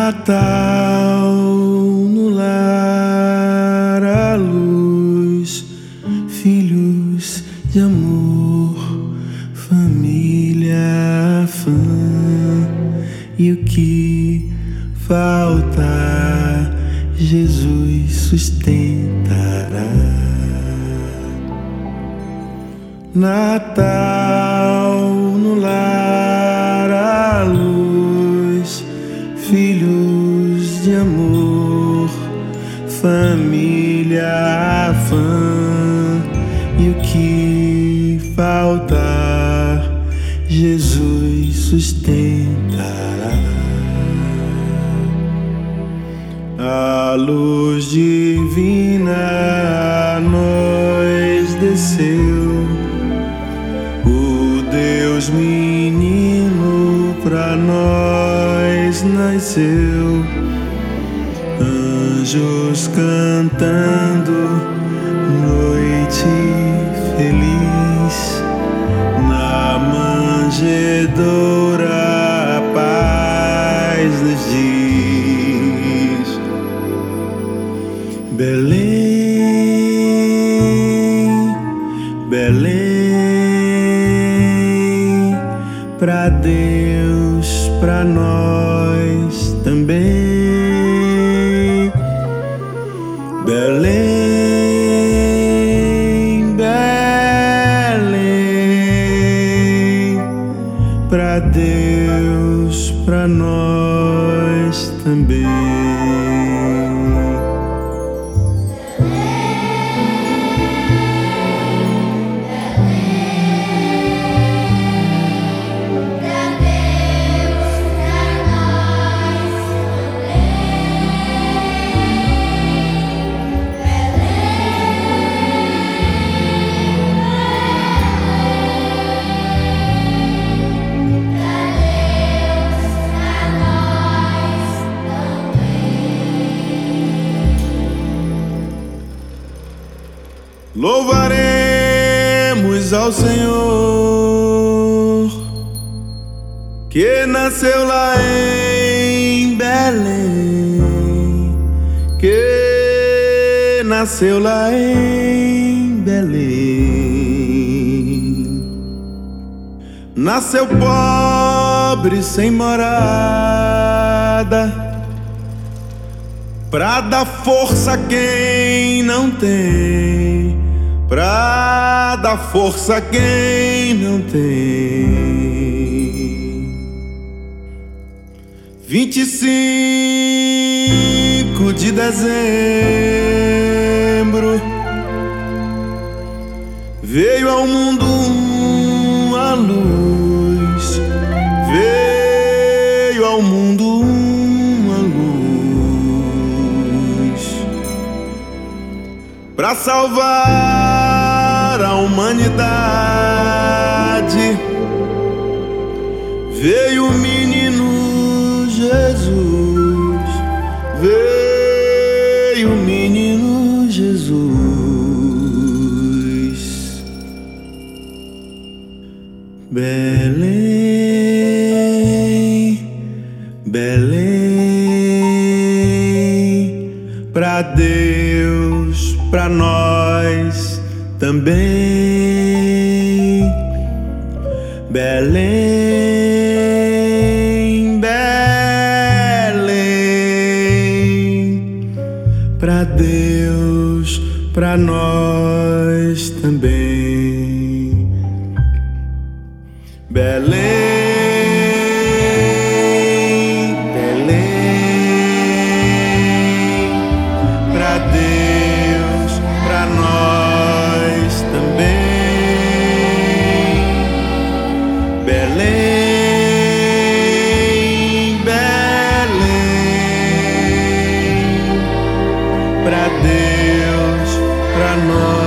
Natal no lar, a luz, filhos de amor, família fã. E o que falta, Jesus sustentará. Natal no lar, a luz, filhos de amor, família fã. E o que faltar, Jesus sustentará. A luz divina a nós desceu, o Deus menino pra nós nasceu. Anjos cantando, noite feliz, na manjedoura a paz nos diz. Belém, Belém, pra Deus, pra nós também. Belém, Belém, pra Deus, pra nós também. Louvaremos ao Senhor, que nasceu lá em Belém, que nasceu lá em Belém. Nasceu pobre, sem morada, pra dar força a quem não tem, pra dar força a quem não tem. 25 de dezembro veio ao mundo uma luz, veio ao mundo uma luz, pra salvar a humanidade. Veio o menino Jesus, veio o menino Jesus. Belém, Belém, pra Deus, pra nós também. Belém, Belém, pra Deus, pra nós também. Belém, Belém, pra Deus, pra nós também. Belém, Belém, pra Deus, pra nós.